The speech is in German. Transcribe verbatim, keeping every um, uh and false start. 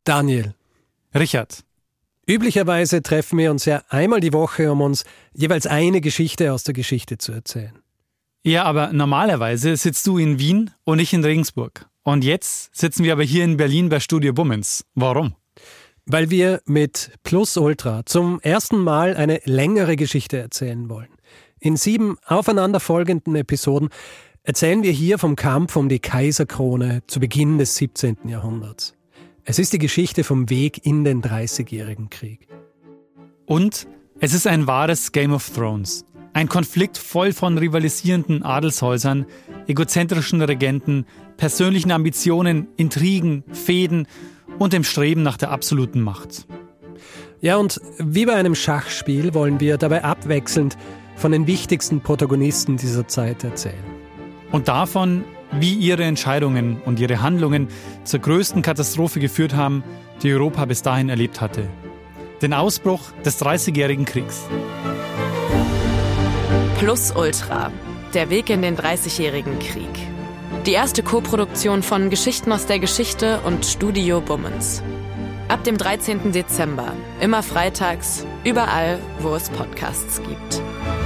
Daniel. Richard. Üblicherweise treffen wir uns ja einmal die Woche, um uns jeweils eine Geschichte aus der Geschichte zu erzählen. Ja, aber normalerweise sitzt du in Wien und ich in Regensburg. Und jetzt sitzen wir aber hier in Berlin bei Studio Bummens. Warum? Weil wir mit Plus Ultra zum ersten Mal eine längere Geschichte erzählen wollen. In sieben aufeinanderfolgenden Episoden erzählen wir hier vom Kampf um die Kaiserkrone zu Beginn des siebzehnten Jahrhunderts. Es ist die Geschichte vom Weg in den Dreißigjährigen Krieg. Und es ist ein wahres Game of Thrones. Ein Konflikt voll von rivalisierenden Adelshäusern, egozentrischen Regenten, persönlichen Ambitionen, Intrigen, Fehden und dem Streben nach der absoluten Macht. Ja, und wie bei einem Schachspiel wollen wir dabei abwechselnd von den wichtigsten Protagonisten dieser Zeit erzählen. Und davon, wie ihre Entscheidungen und ihre Handlungen zur größten Katastrophe geführt haben, die Europa bis dahin erlebt hatte. Den Ausbruch des Dreißigjährigen Kriegs. Plus Ultra. Der Weg in den Dreißigjährigen Krieg. Die erste Koproduktion von Geschichten aus der Geschichte und Studio Bummens. Ab dem dreizehnten Dezember. Immer freitags. Überall, wo es Podcasts gibt.